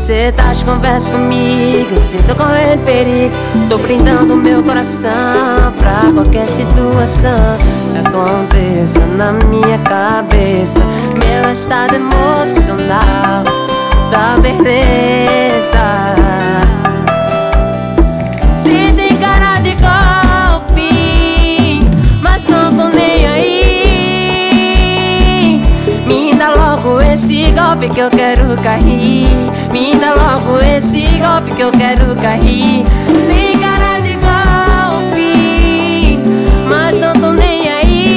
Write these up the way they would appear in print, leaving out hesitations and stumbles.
Cê tá de conversa comigo, cê tô correndo perigo. Tô brindando meu coração pra qualquer situação que aconteça na minha cabeça. Meu estado emocional da beleza. Cê tem cara de golpe, mas não tô nem aí. Me dá logo esse golpe que eu quero cair. Me dá logo esse golpe que eu quero cair. Cê tem cara de golpe, mas não tô nem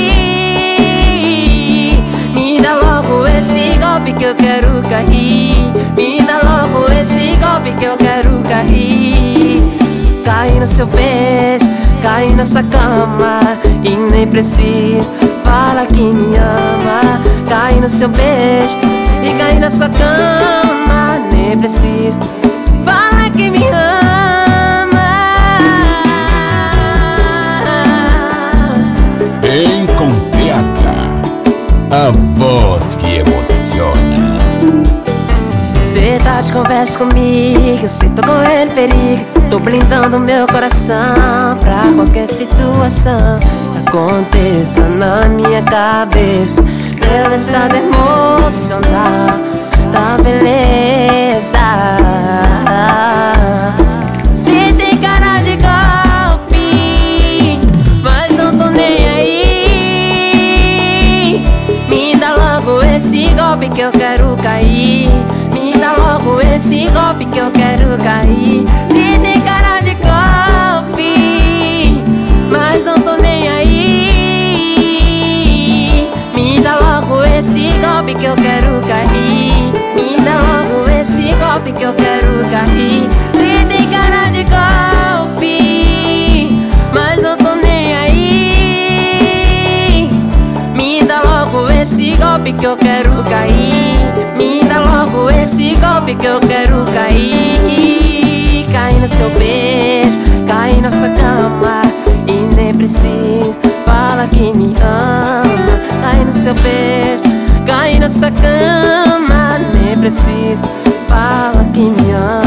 aí. Me dá logo esse golpe que eu quero cair. Me dá logo esse golpe que eu quero cair. Cair no seu beijo, cair na sua cama e nem preciso fala que me ama. Cair no seu beijo e cair na sua cama, nem preciso fala que me ama. Em com PH, a voz que emociona. Cê tá de conversa comigo, cê tô correndo perigo. Tô blindando meu coração pra qualquer situação que aconteça na minha cabeça. Meu estado emocional da beleza. Cê tem cara de golpe, mas não tô nem aí. Me dá logo esse golpe que eu quero cair. Me dá logo esse golpe que eu quero cair. Cê tem cara de golpe, mas não tô nem aí. Me dá logo esse golpe que eu quero cair. Me dá logo esse golpe que eu quero cair. Cê tem cara de golpe, mas não tô nem aí. Me dá logo esse golpe que eu quero cair. Me dá logo esse golpe que eu quero cair. Cair no seu beijo, cair na sua cama e nem preciso fala que me ama. Cair no seu beijo, cair na sua cama, nem preciso fala que me ama.